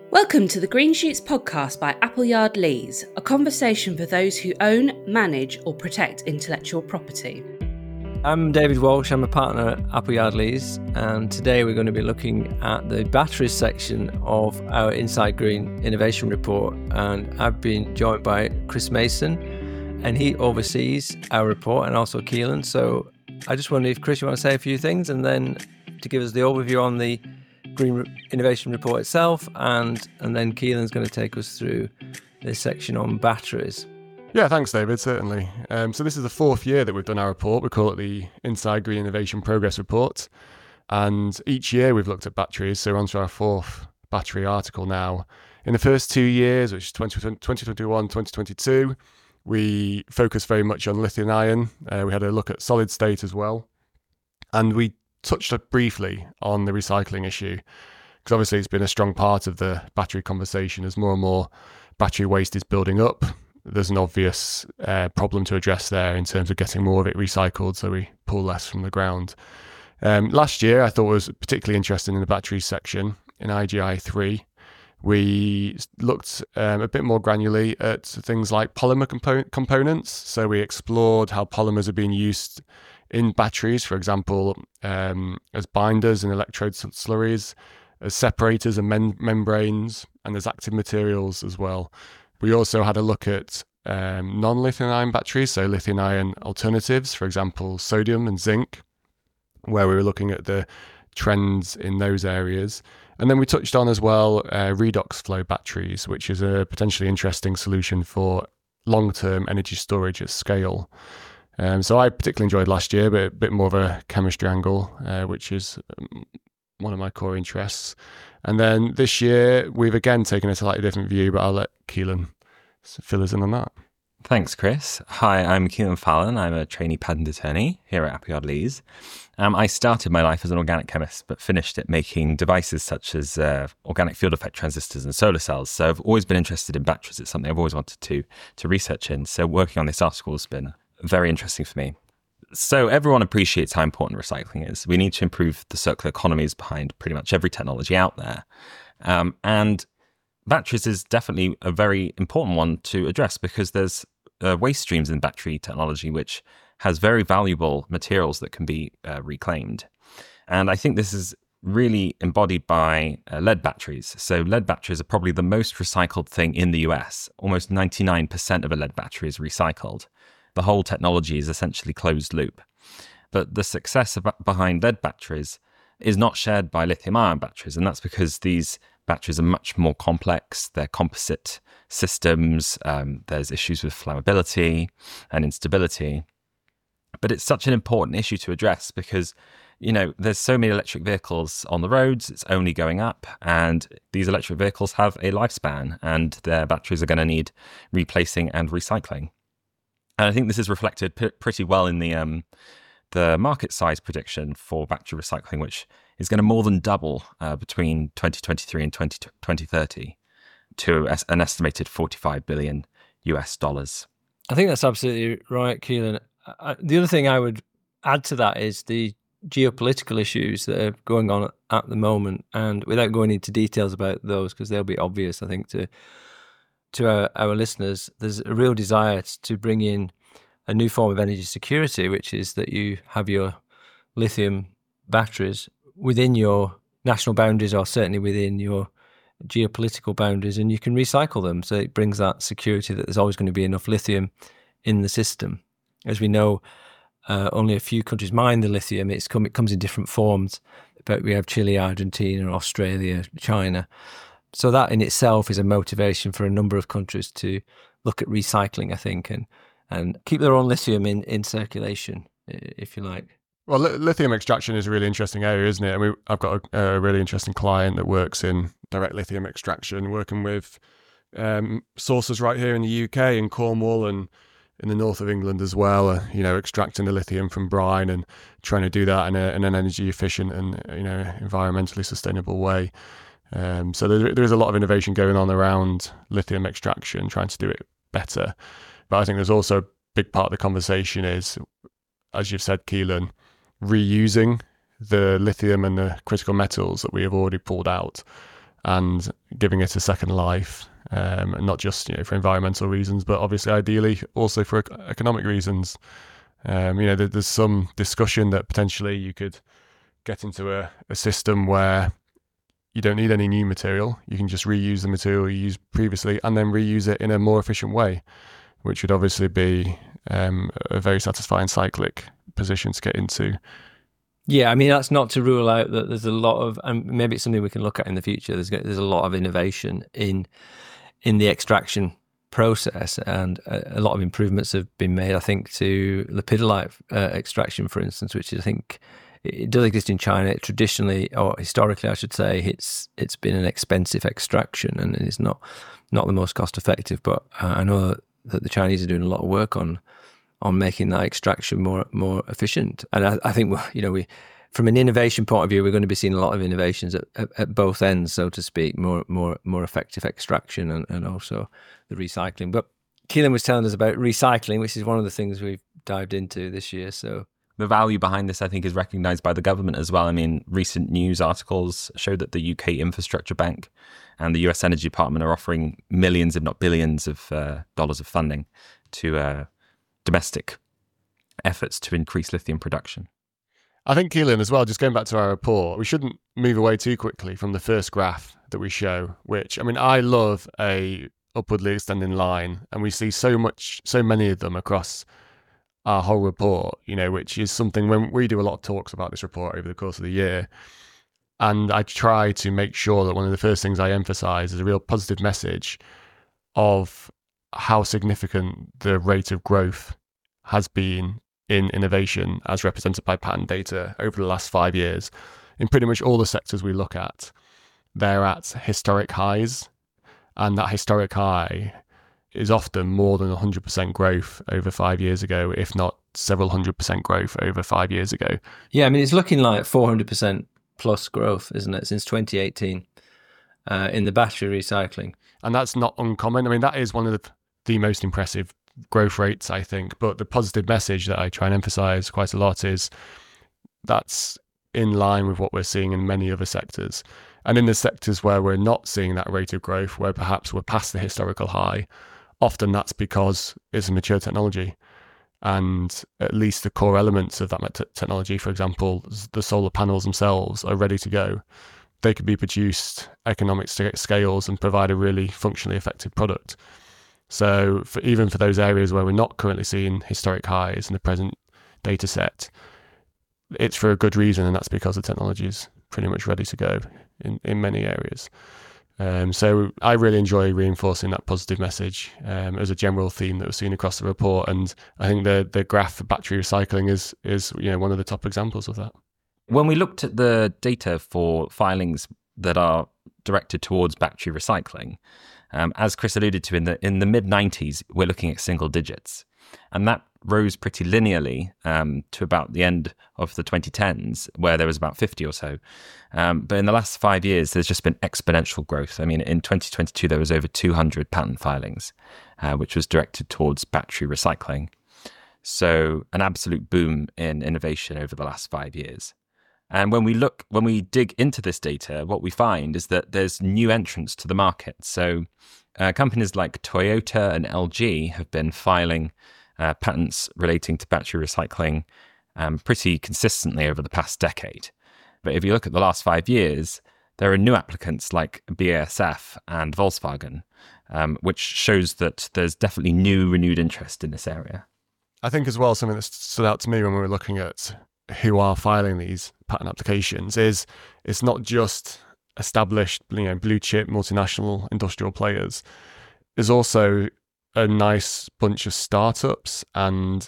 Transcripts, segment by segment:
Welcome to the Green Shoots podcast by Appleyard Lees, a conversation for those who own, manage or protect intellectual property. I'm David Walsh, I'm a partner at Appleyard Lees, and today we're going to be looking at the batteries section of our Inside Green Innovation Report, and I've been joined by Chris Mason, and he oversees our report, and also Keelan. So I just wonder if, Chris, you want to say a few things, and then to give us the overview on the Green Innovation Report itself, and then Keelan's going to take us through this section on batteries. Yeah, thanks, David, certainly. So this is the fourth year that we've done our report. We call it the Inside Green Innovation Progress Report. And each year we've looked at batteries, so we're on to our fourth battery article now. In the first 2 years, which is 2021, 2022, we focused very much on lithium ion. We had a look at solid state as well. And we touched up briefly on the recycling issue, because obviously it's been a strong part of the battery conversation as more and more battery waste is building up. There's an obvious problem to address there in terms of getting more of it recycled so we pull less from the ground. Last year I thought was particularly interesting in the batteries section in IGI 3. We looked a bit more granularly at things like polymer components. So we explored how polymers are being used in batteries, for example, as binders and electrode slurries, as separators and membranes, and as active materials as well. We also had a look at non-lithium ion batteries, so lithium ion alternatives, for example, sodium and zinc, where we were looking at the trends in those areas. And then we touched on as well redox flow batteries, which is a potentially interesting solution for long-term energy storage at scale. So I particularly enjoyed last year, but a bit more of a chemistry angle, which is one of my core interests. And then this year, we've again taken a slightly different view, but I'll let Keelan fill us in on that. Thanks, Chris. Hi, I'm Keelan Fallon. I'm a trainee patent attorney here at Appleyard Lees. I started my life as an organic chemist, but finished it making devices such as organic field effect transistors and solar cells. So I've always been interested in batteries. It's something I've always wanted to research in. So working on this article has been very interesting for me. So everyone appreciates how important recycling is. We need to improve the circular economies behind pretty much every technology out there. And batteries is definitely a very important one to address, because there's waste streams in battery technology which has very valuable materials that can be reclaimed. And I think this is really embodied by lead batteries. So lead batteries are probably the most recycled thing in the US. Almost 99% of a lead battery is recycled. The whole technology is essentially closed loop. But the success behind lead batteries is not shared by lithium-ion batteries, and that's because these batteries are much more complex. They're composite systems. There's issues with flammability and instability. But it's such an important issue to address because, there's so many electric vehicles on the roads, it's only going up, and these electric vehicles have a lifespan, and their batteries are going to need replacing and recycling. And I think this is reflected pretty well in the market size prediction for battery recycling, which is going to more than double between 2023 and 2030 to an estimated $45 billion. I think that's absolutely right, Keelan. The other thing I would add to that is the geopolitical issues that are going on at the moment. And without going into details about those, because they'll be obvious, I think, to our listeners, there's a real desire to bring in a new form of energy security, which is that you have your lithium batteries within your national boundaries, or certainly within your geopolitical boundaries, and you can recycle them. So it brings that security that there's always going to be enough lithium in the system. As we know, only a few countries mine the lithium. It comes in different forms, but we have Chile, Argentina, Australia, China. So that in itself is a motivation for a number of countries to look at recycling, I think, and keep their own lithium in circulation, if you like. Well, lithium extraction is a really interesting area, isn't it? I've got a really interesting client that works in direct lithium extraction, working with sources right here in the UK, in Cornwall and in the north of England as well, extracting the lithium from brine and trying to do that in an energy efficient and, environmentally sustainable way. So there is a lot of innovation going on around lithium extraction, trying to do it better. But I think there's also a big part of the conversation is, as you've said, Keelan, reusing the lithium and the critical metals that we have already pulled out. and giving it a second life, and not just for environmental reasons, but obviously ideally also for economic reasons. There's some discussion that potentially you could get into a system where you don't need any new material. You can just reuse the material you used previously and then reuse it in a more efficient way, which would obviously be a very satisfying cyclic position to get into. Yeah, I mean, that's not to rule out that there's a lot of, and maybe it's something we can look at in the future. There's a lot of innovation in the extraction process, and a lot of improvements have been made, I think, to lepidolite extraction, for instance, which I think it does exist in China. Traditionally, or historically, I should say, it's been an expensive extraction, and it's not the most cost effective. But I know that the Chinese are doing a lot of work on making that extraction more efficient. And I think we from an innovation point of view, we're going to be seeing a lot of innovations at both ends, so to speak, more effective extraction and also the recycling. But Keelan was telling us about recycling, which is one of the things we've dived into this year. So the value behind this, I think, is recognised by the government as well. I mean, recent news articles show that the UK Infrastructure Bank and the US Energy Department are offering millions, if not billions, of dollars of funding to domestic efforts to increase lithium production. I think, Keelan, as well, just going back to our report, we shouldn't move away too quickly from the first graph that we show, which, I mean, I love a upwardly extending line, and we see so many of them across our whole report, which is something when we do a lot of talks about this report over the course of the year. And I try to make sure that one of the first things I emphasize is a real positive message of how significant the rate of growth has been in innovation as represented by patent data over the last 5 years. In pretty much all the sectors we look at, they're at historic highs, and that historic high is often more than 100% growth over 5 years ago, if not several 100% growth over 5 years ago. Yeah, I mean, it's looking like 400% plus growth, isn't it, since 2018 in the battery recycling. And that's not uncommon. I mean, that is one of the most impressive growth rates, I think. But the positive message that I try and emphasize quite a lot is that's in line with what we're seeing in many other sectors. And in the sectors where we're not seeing that rate of growth, where perhaps we're past the historical high, often that's because it's a mature technology. And at least the core elements of that technology, for example, the solar panels themselves, are ready to go. They could be produced economic scales and provide a really functionally effective product. So even for those areas where we're not currently seeing historic highs in the present data set, it's for a good reason, and that's because the technology is pretty much ready to go in many areas. So I really enjoy reinforcing that positive message as a general theme that was seen across the report, and I think the graph for battery recycling is one of the top examples of that. When we looked at the data for filings that are directed towards battery recycling, as Chris alluded to, in the mid-90s, we're looking at single digits. And that rose pretty linearly to about the end of the 2010s, where there was about 50 or so. But in the last 5 years, there's just been exponential growth. I mean, in 2022, there was over 200 patent filings, which was directed towards battery recycling. So an absolute boom in innovation over the last 5 years. And when we dig into this data, what we find is that there's new entrants to the market. So companies like Toyota and LG have been filing patents relating to battery recycling pretty consistently over the past decade. But if you look at the last 5 years, there are new applicants like BASF and Volkswagen, which shows that there's definitely renewed interest in this area. I think as well, something that stood out to me when we were looking at who are filing these patent applications is it's not just established, blue chip multinational industrial players. There's also a nice bunch of startups and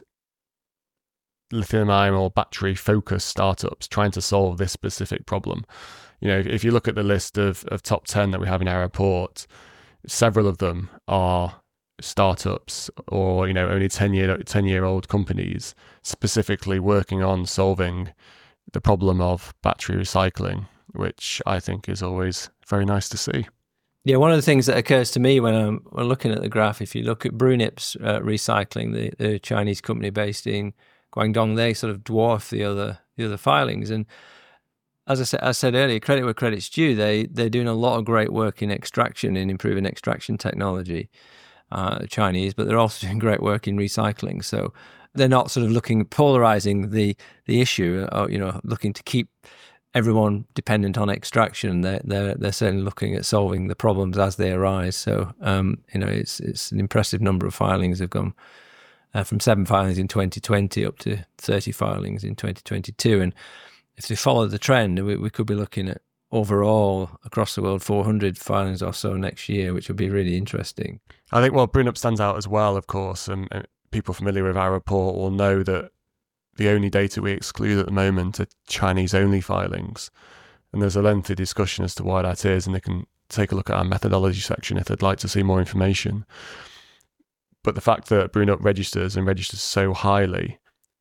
lithium-ion or battery-focused startups trying to solve this specific problem. If you look at the list of top 10 that we have in our report, several of them are startups or only 10-year-old companies specifically working on solving the problem of battery recycling, which I think is always very nice to see. Yeah, one of the things that occurs to me when I'm looking at the graph, if you look at Brunip's recycling, the Chinese company based in Guangdong, they sort of dwarf the other filings, and as I said earlier, credit where credit's due. They're doing a lot of great work in extraction, in improving extraction technology, Chinese, but they're also doing great work in recycling. So they're not sort of polarizing the issue, or, looking to keep everyone dependent on extraction. They're certainly looking at solving the problems as they arise. So it's an impressive number of filings have gone from 7 filings in 2020 up to 30 filings in 2022. And if they follow the trend, we could be looking at overall across the world 400 filings or so next year, which would be really interesting. I think Bruneup stands out as well, of course, and people familiar with our report will know that the only data we exclude at the moment are Chinese-only filings. And there's a lengthy discussion as to why that is, and they can take a look at our methodology section if they'd like to see more information. But the fact that Bruneup registers so highly,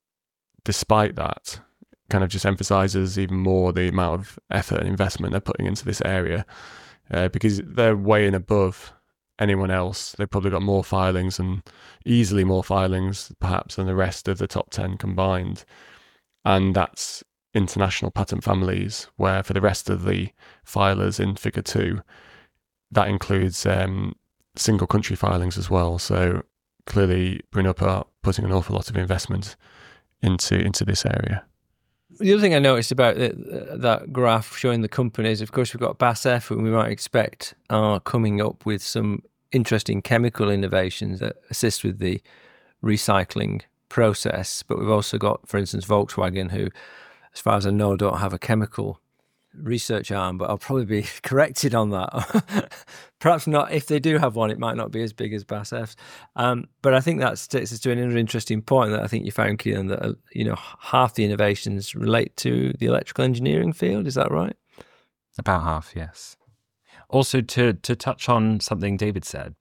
despite that, kind of just emphasises even more the amount of effort and investment they're putting into this area, because they're way and above anyone else. They've probably got more filings, and easily more filings perhaps than the rest of the top 10 combined. And that's international patent families, where for the rest of the filers in Figure 2, that includes single country filings as well. So clearly Bruneup are putting an awful lot of investment into this area. The other thing I noticed about that graph showing the companies, of course, we've got BASF, who we might expect are coming up with some interesting chemical innovations that assist with the recycling process. But we've also got, for instance, Volkswagen, who, as far as I know, don't have a chemical research arm, but I'll probably be corrected on that. Perhaps not. If they do have one, it might not be as big as BASF's. But I think that takes us to another interesting point that I think you found, Keelan, that half the innovations relate to the electrical engineering field. Is that right? About half, yes. Also, to touch on something David said,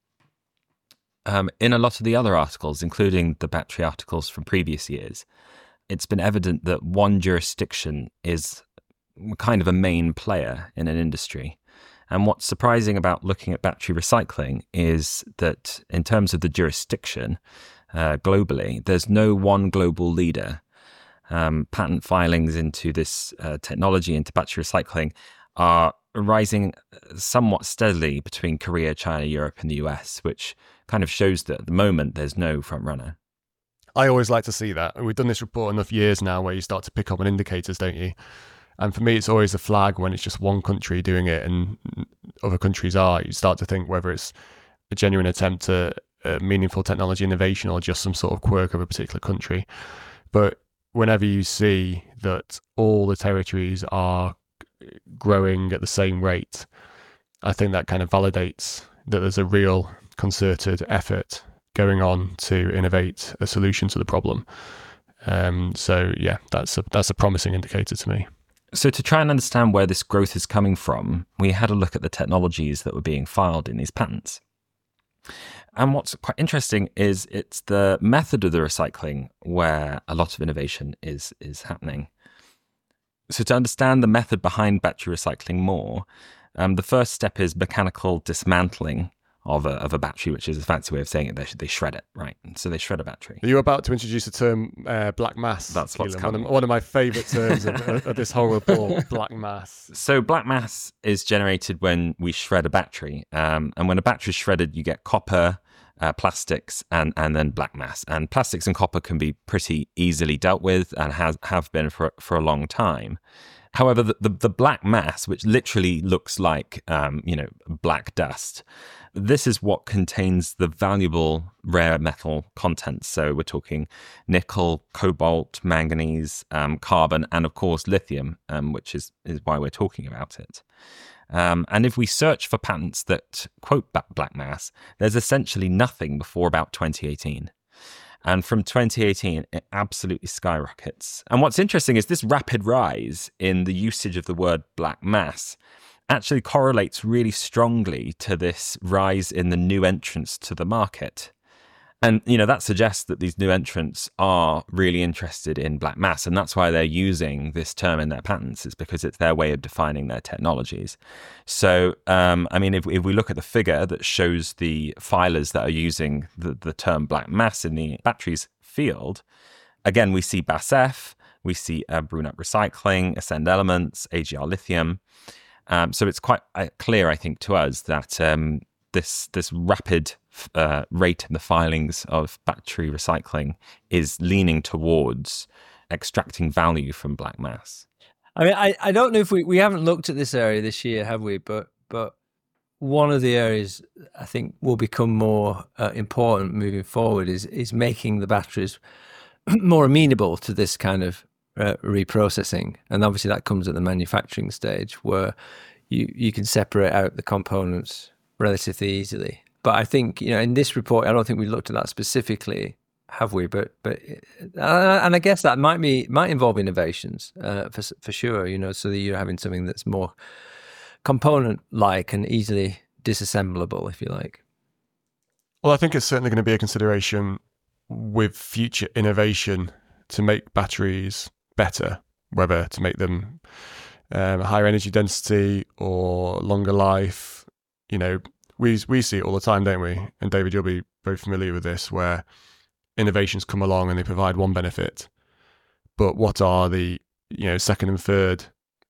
in a lot of the other articles, including the battery articles from previous years, it's been evident that one jurisdiction is kind of a main player in an industry. And what's surprising about looking at battery recycling is that in terms of the jurisdiction, globally, there's no one global leader. Patent filings into this technology, into battery recycling, are rising somewhat steadily between Korea, China, Europe, and the US, which kind of shows that at the moment there's no front runner. I always like to see that. We've done this report enough years now where you start to pick up on indicators, don't you? And for me, it's always a flag when it's just one country doing it and other countries are. You start to think whether it's a genuine attempt at meaningful technology innovation or just some sort of quirk of a particular country. But whenever you see that all the territories are growing at the same rate, I think that kind of validates that there's a real concerted effort going on to innovate a solution to the problem. So yeah, that's a promising indicator to me. So to try and understand where this growth is coming from, we had a look at the technologies that were being filed in these patents. And what's quite interesting is it's the method of the recycling where a lot of innovation is happening. So to understand the method behind battery recycling more, the first step is mechanical dismantling of a battery, which is a fancy way of saying it. They shred it, right? So they shred a battery. Are you about to introduce the term black mass? That's what's coming. One of my favourite terms of this whole report, black mass. So black mass is generated when we shred a battery. And when a battery is shredded, you get copper, plastics, and then black mass. And plastics and copper can be pretty easily dealt with and have been for a long time. However, the black mass, which literally looks like black dust, this is what contains the valuable rare metal contents. So we're talking nickel, cobalt, manganese, carbon, and of course lithium, which is why we're talking about it. And if we search for patents that quote black mass, there's essentially nothing before about 2018. And from 2018, it absolutely skyrockets. And what's interesting is this rapid rise in the usage of the word black mass actually correlates really strongly to this rise in the new entrants to the market. And, that suggests that these new entrants are really interested in black mass. And that's why they're using this term in their patents, is because it's their way of defining their technologies. So, if we look at the figure that shows the filers that are using the term black mass in the batteries field, again, we see BASF, We see Brunel Recycling, Ascend Elements, AGR Lithium. So it's quite clear, I think, to us that this rapid rate in the filings of battery recycling is leaning towards extracting value from black mass. I mean, I don't know if we haven't looked at this area this year, have we? But one of the areas I think will become more important moving forward is making the batteries more amenable to this kind of reprocessing. And obviously that comes at the manufacturing stage where you can separate out the components relatively easily. But I think, in this report, I don't think we looked at that specifically, have we? But and I guess that might involve innovations for sure, so that you're having something that's more component-like and easily disassemblable, if you like. Well, I think it's certainly going to be a consideration with future innovation to make batteries better, whether to make them higher energy density or longer life. We see it all the time, don't we? And David, you'll be very familiar with this, where innovations come along and they provide one benefit, but what are the second and third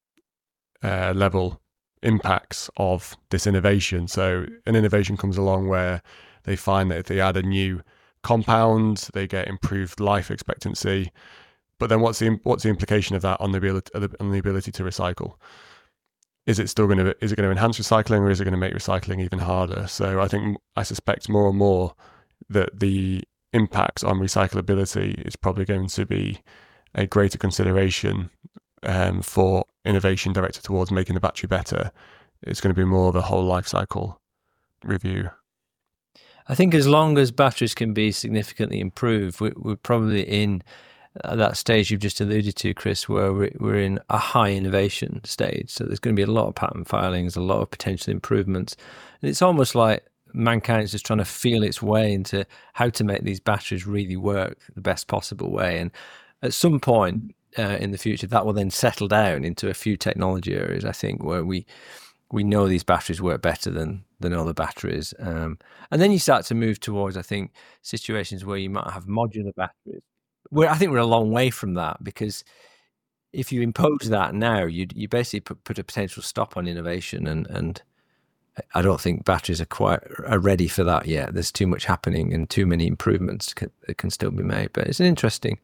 level impacts of this innovation? So an innovation comes along where they find that if they add a new compound, they get improved life expectancy. But then what's the implication of that on the ability to recycle? Is it going to enhance recycling, or is it going to make recycling even harder? So I suspect more and more that the impact on recyclability is probably going to be a greater consideration for innovation directed towards making the battery better. It's going to be more of a whole life cycle review. I think as long as batteries can be significantly improved, we're probably in that stage you've just alluded to, Chris, where we're in a high innovation stage. So there's going to be a lot of patent filings, a lot of potential improvements. And it's almost like mankind is just trying to feel its way into how to make these batteries really work the best possible way. And at some point in the future, that will then settle down into a few technology areas, I think, where we know these batteries work better than other batteries. And then you start to move towards, I think, situations where you might have modular batteries. I think we're a long way from that, because if you impose that now, you basically put a potential stop on innovation, and I don't think batteries are ready for that yet. There's too much happening and too many improvements that can still be made. But it's interesting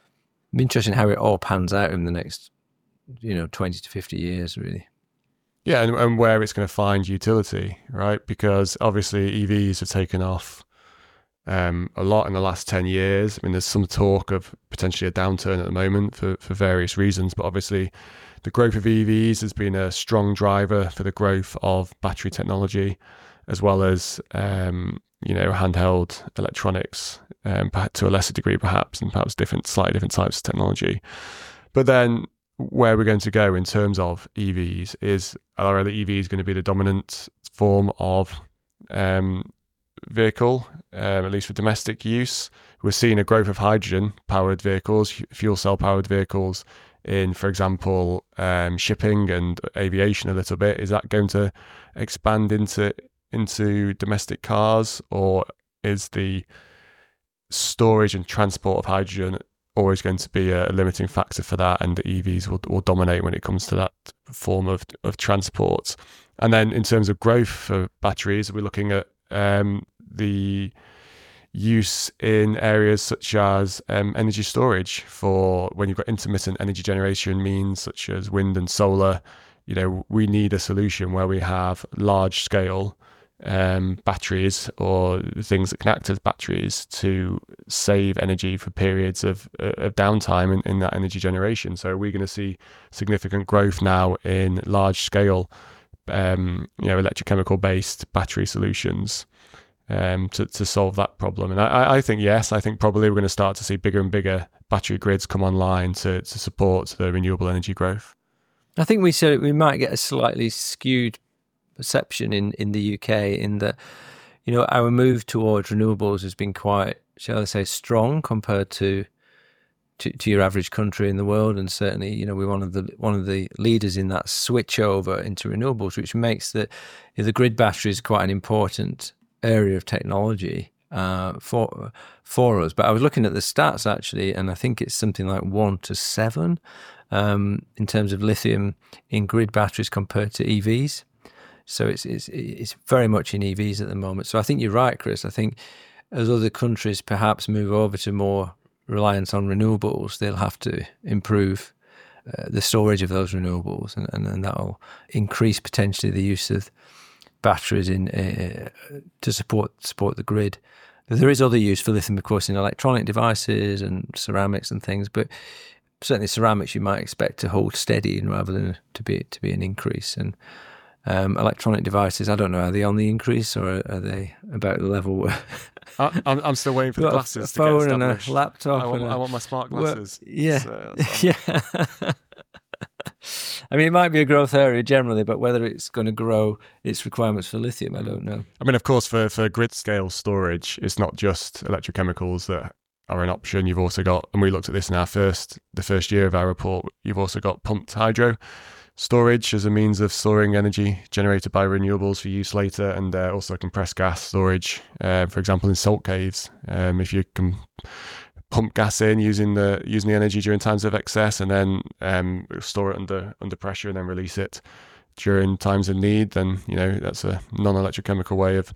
how it all pans out in the next 20 to 50 years, really. Yeah, and where it's going to find utility, right? Because obviously EVs have taken off a lot in the last 10 years. I mean, there's some talk of potentially a downturn at the moment for various reasons, but obviously the growth of EVs has been a strong driver for the growth of battery technology, as well as, handheld electronics, to a lesser degree perhaps, and perhaps slightly different types of technology. But then where we're going to go in terms of EVs are the EVs going to be the dominant form of vehicle, at least for domestic use? We're seeing a growth of hydrogen-powered vehicles, fuel cell-powered vehicles in, for example, shipping and aviation a little bit. Is that going to expand into domestic cars, or is the storage and transport of hydrogen always going to be a limiting factor for that, and the EVs will dominate when it comes to that form of transport? And then in terms of growth for batteries, we're looking at the use in areas such as energy storage for when you've got intermittent energy generation means such as wind and solar. We need a solution where we have large scale batteries or things that can act as batteries to save energy for periods of downtime in that energy generation. So we're going to see significant growth now in large scale electrochemical based battery solutions to solve that problem. And I think, yes, I think probably we're going to start to see bigger and bigger battery grids come online to support the renewable energy growth. I think we might get a slightly skewed perception in the UK in that, our move towards renewables has been quite, shall I say, strong compared to your average country in the world, and certainly we're one of the leaders in that switch over into renewables, which makes the grid battery is quite an important area of technology. for us. But I was looking at the stats actually, and I think it's something like 1 to 7 in terms of lithium in grid batteries compared to EVs. So it's very much in EVs at the moment. So I think you're right, Chris. I think as other countries perhaps move over to more reliance on renewables, they'll have to improve the storage of those renewables, and that'll increase potentially the use of batteries to support the grid. There is other use for lithium, of course, in electronic devices and ceramics and things, but certainly ceramics you might expect to hold steady rather than to be an increase. And electronic devices, I don't know, are they on the increase or are they about the level where I'm still waiting for the glasses to get phone established. And a laptop. I want my smart glasses. Yeah, So yeah. I mean, it might be a growth area generally, but whether it's going to grow its requirements for lithium, I don't know. I mean, of course, for grid scale storage, it's not just electrochemicals that are an option. You've also got, and we looked at this in the first year of our report, you've also got pumped hydro storage as a means of storing energy generated by renewables for use later, and also compressed gas storage, for example, in salt caves. If you can pump gas in using the energy during times of excess, and then store it under pressure and then release it during times of need, then that's a non-electrochemical way of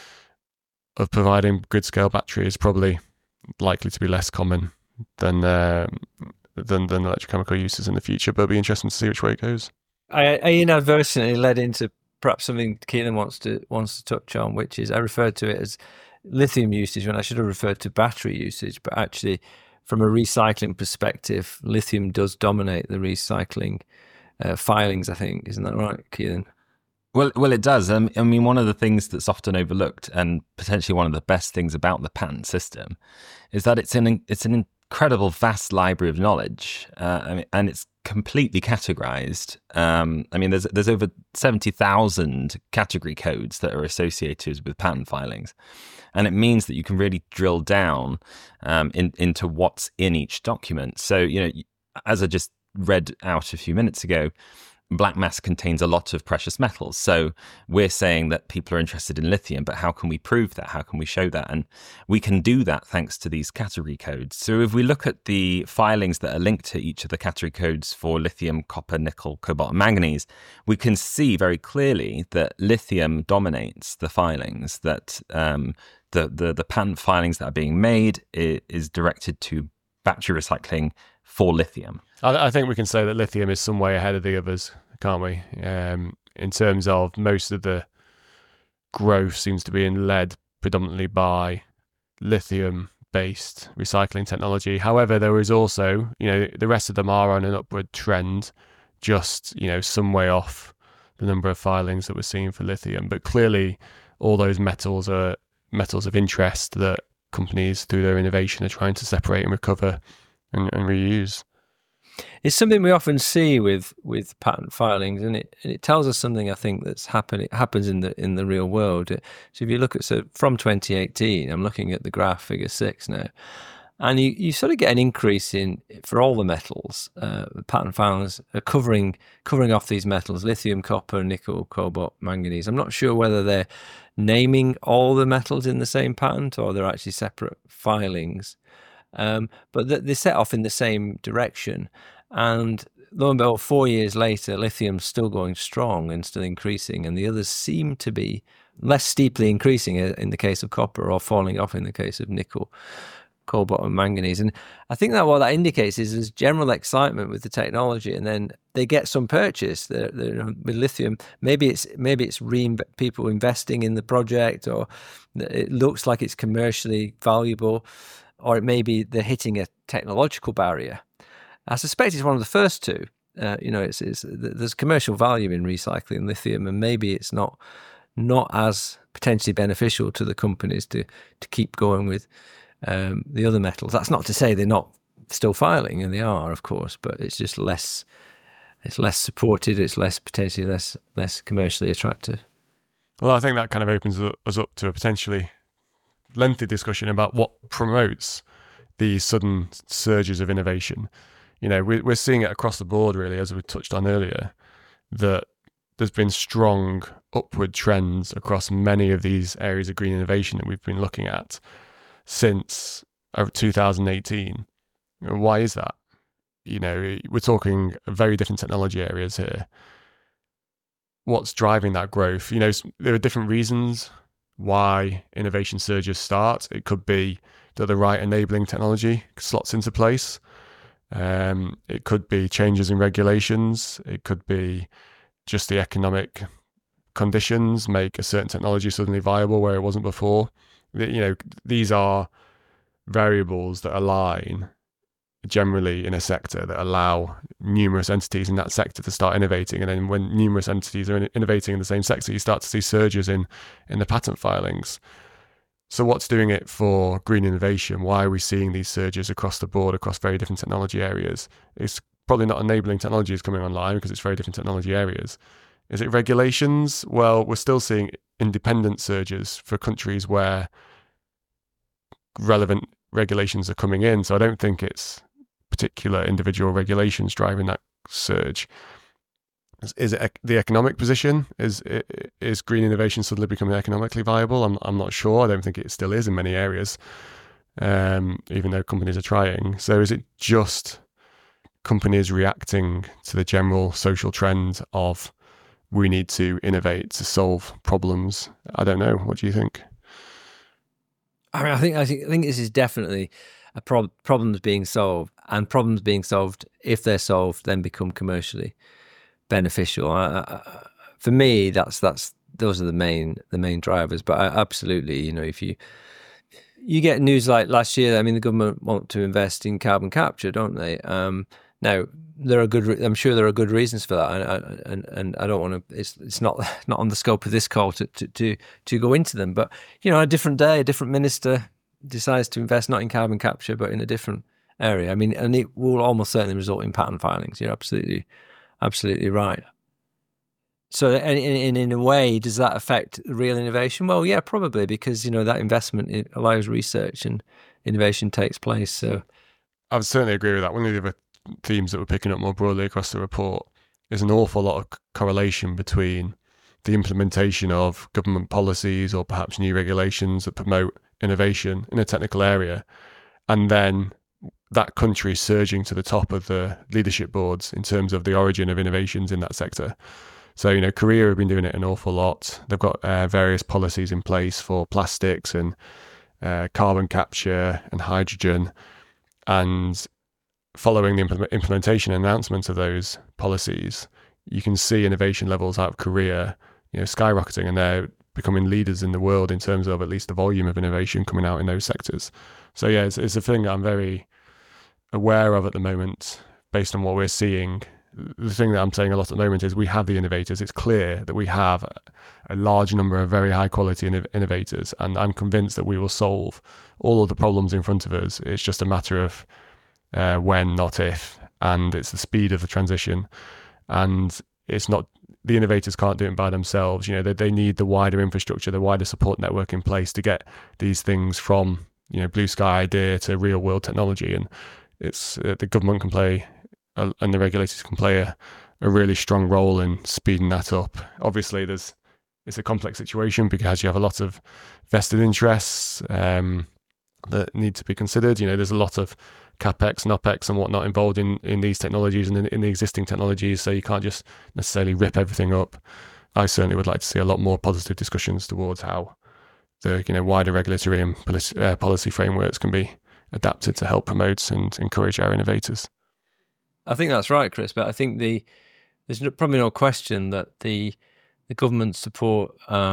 providing grid scale batteries. Probably likely to be less common than electrochemical uses in the future, but it'll be interesting to see which way it goes. I inadvertently led into perhaps something Keelan wants to touch on, which is I referred to it as lithium usage when I should have referred to battery usage, but actually from a recycling perspective, lithium does dominate the recycling filings, I think. Isn't that right, Keelan? Well, it does. I mean, one of the things that's often overlooked, and potentially one of the best things about the patent system, is that it's an incredible vast library of knowledge, and it's completely categorized. I mean, there's over 70,000 category codes that are associated with patent filings, and it means that you can really drill down into what's in each document. So, as I just read out a few minutes ago, black mass contains a lot of precious metals. So we're saying that people are interested in lithium, but how can we prove that? How can we show that? And we can do that thanks to these category codes. So if we look at the filings that are linked to each of the category codes for lithium, copper, nickel, cobalt, and manganese, we can see very clearly that lithium dominates the filings, that the patent filings that are being made is directed to battery recycling for lithium. I think we can say that lithium is some way ahead of the others, can't we? In terms of most of the growth seems to be led predominantly by lithium-based recycling technology. However, there is also, the rest of them are on an upward trend, just, some way off the number of filings that we're seeing for lithium. But clearly, all those metals are metals of interest that companies, through their innovation, are trying to separate and recover and reuse. It's something we often see with patent filings, and it tells us something I think that's happens in the real world. So if you look at from 2018, I'm looking at the graph figure 6 now, and you sort of get an increase for all the metals. Patent filings are covering off these metals: lithium, copper, nickel, cobalt, manganese. I'm not sure whether they're naming all the metals in the same patent or they're actually separate filings. But they set off in the same direction, and lo and behold, 4 years later, lithium's still going strong and still increasing, and the others seem to be less steeply increasing in the case of copper or falling off in the case of nickel, cobalt, and manganese. And I think that what that indicates is there's general excitement with the technology, and then they get some purchase. With lithium, maybe it's people investing in the project, or it looks like it's commercially valuable. Or it may be they're hitting a technological barrier. I suspect it's one of the first two. There's commercial value in recycling lithium, and maybe it's not as potentially beneficial to the companies to keep going with the other metals. That's not to say they're not still filing, and they are, of course, but it's just less. It's less supported. It's potentially less commercially attractive. Well, I think that kind of opens us up to a potentially lengthy discussion about what promotes these sudden surges of innovation. We're seeing it across the board, really, as we touched on earlier, that there's been strong upward trends across many of these areas of green innovation that we've been looking at since 2018. Why is that? We're talking very different technology areas here. What's driving that growth? There are different reasons why innovation surges start. It could be that the right enabling technology slots into place. It could be changes in regulations. It could be just the economic conditions make a certain technology suddenly viable where it wasn't before. These are variables that align generally in a sector that allow numerous entities in that sector to start innovating. And then when numerous entities are innovating in the same sector, you start to see surges in the patent filings. So what's doing it for green innovation? Why are we seeing these surges across the board, across very different technology areas? It's probably not enabling technologies coming online because it's very different technology areas. Is it regulations? Well, we're still seeing independent surges for countries where relevant regulations are coming in. So I don't think it's particular individual regulations driving that surge. Is it the economic position? Is green innovation suddenly becoming economically viable? I'm not sure. I don't think it still is in many areas, even though companies are trying. So is it just companies reacting to the general social trend of we need to innovate to solve problems? I don't know. What do you think? I think this is definitely a problems being solved, and problems being solved, if they're solved, then become commercially beneficial. For me, those are the main drivers. But absolutely, if you get news like last year, the government want to invest in carbon capture, don't they? Now there are I'm sure there are good reasons for that, and I don't want to. It's not on the scope of this call to go into them. But a different day, a different minister decides to invest not in carbon capture but in a different area. And it will almost certainly result in patent filings. You're absolutely right. So in a way, does that affect real innovation? Well, yeah, probably, because that investment, it allows research and innovation takes place. So I would certainly agree with that. One of the other themes that we're picking up more broadly across the report is an awful lot of correlation between the implementation of government policies or perhaps new regulations that promote innovation in a technical area, and then that country surging to the top of the leadership boards in terms of the origin of innovations in that sector. So, Korea have been doing it an awful lot. They've got various policies in place for plastics and carbon capture and hydrogen. And following the implementation and announcement of those policies, you can see innovation levels out of Korea, skyrocketing, and they're becoming leaders in the world in terms of at least the volume of innovation coming out in those sectors. So yeah, it's a thing that I'm very aware of at the moment based on what we're seeing. The thing that I'm saying a lot at the moment is we have the innovators. It's clear that we have a large number of very high quality innovators, and I'm convinced that we will solve all of the problems in front of us. It's just a matter of when, not if, and it's the speed of the transition. And it's not, the innovators can't do it by themselves. They need the wider infrastructure, the wider support network in place to get these things from blue sky idea to real world technology. And it's the government can play and the regulators can play a really strong role in speeding that up. Obviously, it's a complex situation because you have a lot of vested interests that need to be considered. There's a lot of capex and opex and whatnot involved in these technologies and in the existing technologies, so you can't just necessarily rip everything up. I certainly would like to see a lot more positive discussions towards how the wider regulatory and policy frameworks can be adapted to help promote and encourage our innovators. I think that's right, Chris. But I think there's probably no question that the government support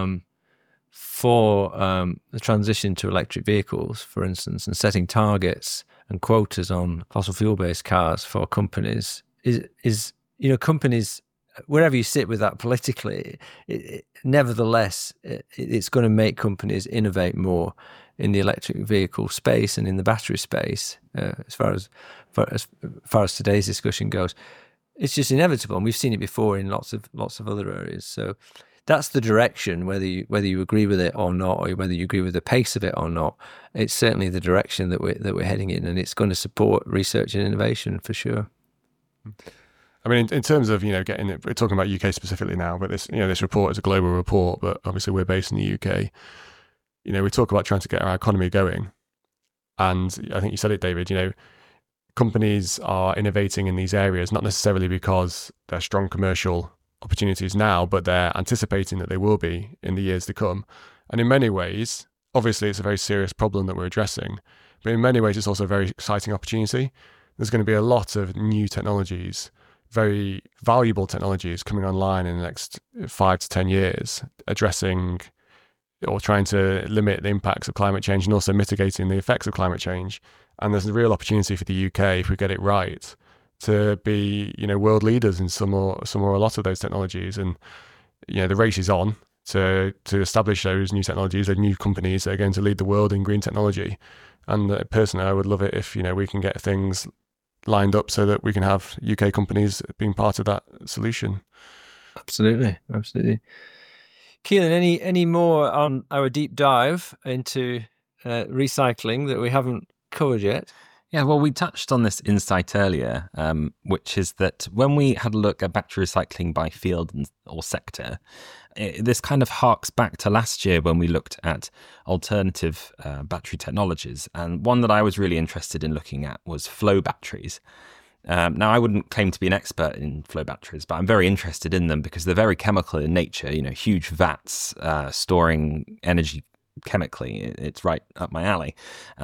for the transition to electric vehicles, for instance, and setting targets and quotas on fossil fuel-based cars for companies is companies, wherever you sit with that politically, nevertheless, it's going to make companies innovate more in the electric vehicle space and in the battery space. As far as today's discussion goes, it's just inevitable, and we've seen it before in lots of other areas. So that's the direction, whether you agree with it or not, or whether you agree with the pace of it or not. It's certainly the direction that we're heading in, and it's going to support research and innovation for sure. I mean, in terms of, getting it, we're talking about UK specifically now, but this report is a global report, but obviously we're based in the UK. We talk about trying to get our economy going. And I think you said it, David, companies are innovating in these areas, not necessarily because they're strong commercial opportunities now, but they're anticipating that they will be in the years to come. And in many ways, obviously it's a very serious problem that we're addressing, but in many ways it's also a very exciting opportunity. There's going to be a lot of new technologies, very valuable technologies coming online in the next 5 to 10 years, addressing or trying to limit the impacts of climate change and also mitigating the effects of climate change. And there's a real opportunity for the UK, if we get it right, to be, world leaders in some or a lot of those technologies. And, the race is on to establish those new technologies, those new companies that are going to lead the world in green technology. And personally, I would love it if, we can get things lined up so that we can have UK companies being part of that solution. Absolutely. Keelan, any more on our deep dive into recycling that we haven't covered yet? Yeah, well, we touched on this insight earlier, which is that when we had a look at battery recycling by field or sector, this kind of harks back to last year when we looked at alternative battery technologies. And one that I was really interested in looking at was flow batteries. Now, I wouldn't claim to be an expert in flow batteries, but I'm very interested in them because they're very chemical in nature, huge vats storing energy chemically. It's right up my alley.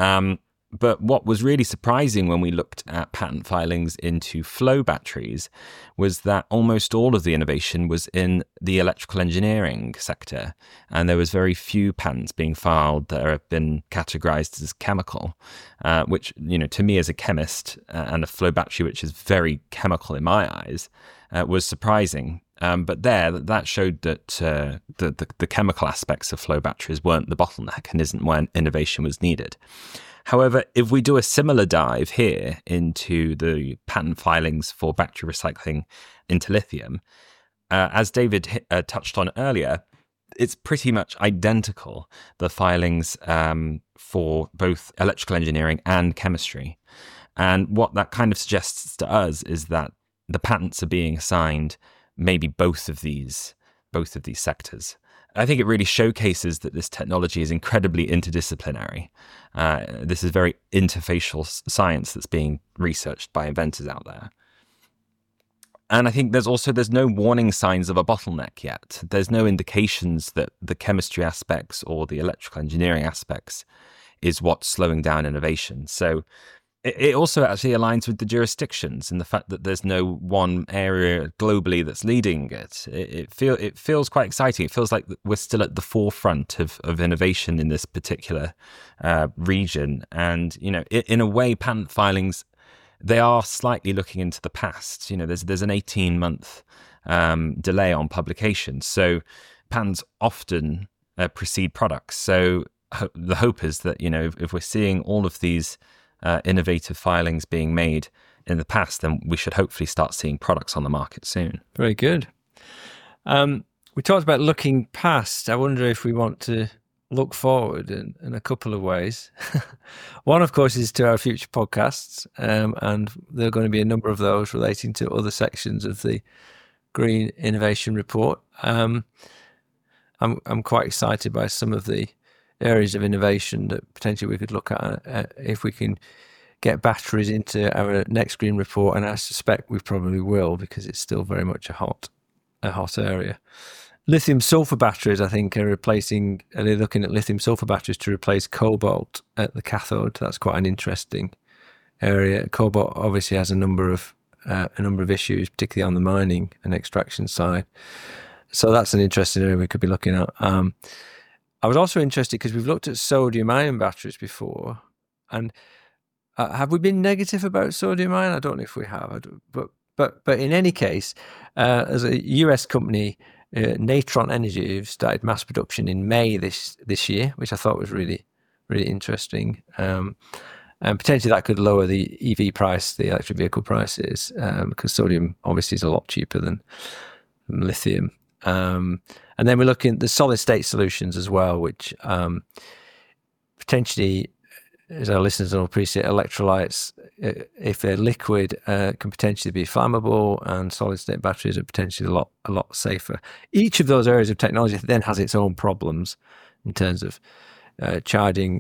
But what was really surprising when we looked at patent filings into flow batteries was that almost all of the innovation was in the electrical engineering sector. And there was very few patents being filed that have been categorized as chemical, which, to me as a chemist and a flow battery, which is very chemical in my eyes, was surprising. But that showed that the chemical aspects of flow batteries weren't the bottleneck and isn't when innovation was needed. However, if we do a similar dive here into the patent filings for battery recycling into lithium, as David touched on earlier, it's pretty much identical, the filings for both electrical engineering and chemistry. And what that kind of suggests to us is that the patents are being assigned maybe both of these sectors. I think it really showcases that this technology is incredibly interdisciplinary. This is very interfacial science that's being researched by inventors out there. And I think there's no warning signs of a bottleneck yet. There's no indications that the chemistry aspects or the electrical engineering aspects is what's slowing down innovation. So it also actually aligns with the jurisdictions and the fact that there's no one area globally that's leading it. It feels quite exciting. It feels like we're still at the forefront of innovation in this particular region. And, in a way, patent filings, they are slightly looking into the past. There's an 18-month delay on publication. So patents often precede products. So the hope is that, if we're seeing all of these innovative filings being made in the past, then we should hopefully start seeing products on the market soon. Very good. We talked about looking past. I wonder if we want to look forward in a couple of ways. One, of course, is to our future podcasts, and there are going to be a number of those relating to other sections of the Green Innovation Report. I'm quite excited by some of the areas of innovation that potentially we could look at if we can get batteries into our next green report, and I suspect we probably will because it's still very much a hot area. Lithium sulfur batteries, I think, are looking at lithium sulfur batteries to replace cobalt at the cathode. That's quite an interesting area. Cobalt obviously has a number of issues, particularly on the mining and extraction side. So that's an interesting area we could be looking at. I was also interested because we've looked at sodium-ion batteries before, and have we been negative about sodium-ion? I don't know if we have, but in any case, as a US company, Natron Energy, have started mass production in May this year, which I thought was really, really interesting, and potentially that could lower the EV price, the electric vehicle prices, because sodium obviously is a lot cheaper than lithium. And then we're looking at the solid state solutions as well, which potentially as our listeners will appreciate, electrolytes, if they're liquid, can potentially be flammable, and solid-state batteries are potentially a lot safer. Each of those areas of technology then has its own problems in terms of charging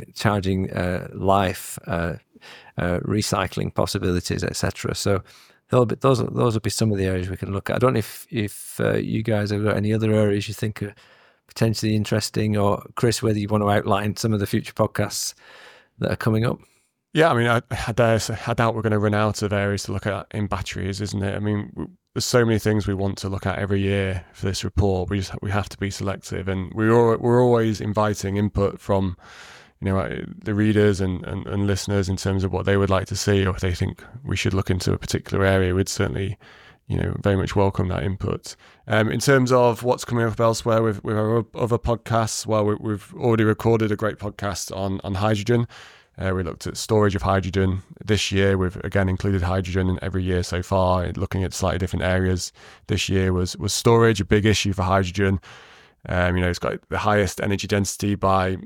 life, recycling possibilities, etc. So those will be some of the areas we can look at. I don't know if you guys have got any other areas you think are potentially interesting, or Chris, whether you want to outline some of the future podcasts that are coming up. Yeah, I mean, I doubt we're going to run out of areas to look at in batteries, isn't it? I mean, there's so many things we want to look at every year for this report. We have to be selective, and we're always inviting input from, the readers and listeners in terms of what they would like to see, or if they think we should look into a particular area. We'd certainly, very much welcome that input. In terms of what's coming up elsewhere with our other podcasts, well, we've already recorded a great podcast on hydrogen. We looked at storage of hydrogen. This year, we've again included hydrogen in every year so far, looking at slightly different areas. This year was storage, a big issue for hydrogen. It's got the highest energy density by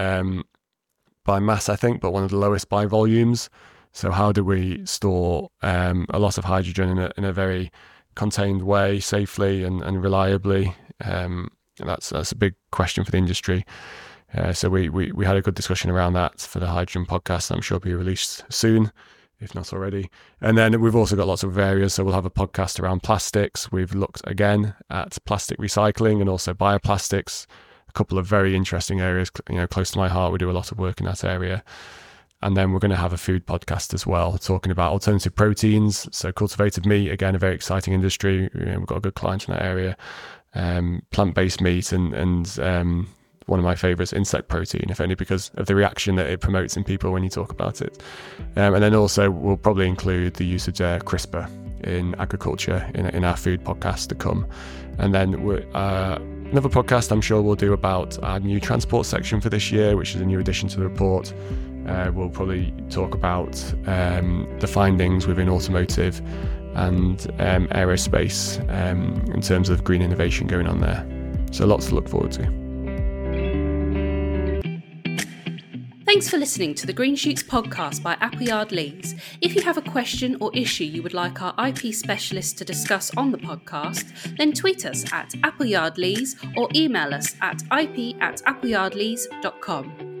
mass, I think, but one of the lowest by volumes. So how do we store a lot of hydrogen in a very contained way, safely and reliably? That's a big question for the industry. So we had a good discussion around that for the hydrogen podcast. I'm sure will be released soon, if not already. And then we've also got lots of areas. So we'll have a podcast around plastics. We've looked again at plastic recycling and also bioplastics. A couple of very interesting areas, close to my heart. We do a lot of work in that area. And then we're going to have a food podcast as well, talking about alternative proteins. So cultivated meat, again, a very exciting industry. We've got a good client in that area. Plant-based meat and one of my favourites, insect protein, if only because of the reaction that it promotes in people when you talk about it. And then also we'll probably include the use of CRISPR in agriculture in our food podcast to come. And then another podcast I'm sure we'll do about our new transport section for this year, which is a new addition to the report. We'll probably talk about the findings within automotive and aerospace in terms of green innovation going on there. So lots to look forward to. Thanks for listening to the Green Shoots podcast by Appleyard Lees. If you have a question or issue you would like our IP specialist to discuss on the podcast, then tweet us at Appleyard Lees or email us at ip@appleyardlees.com.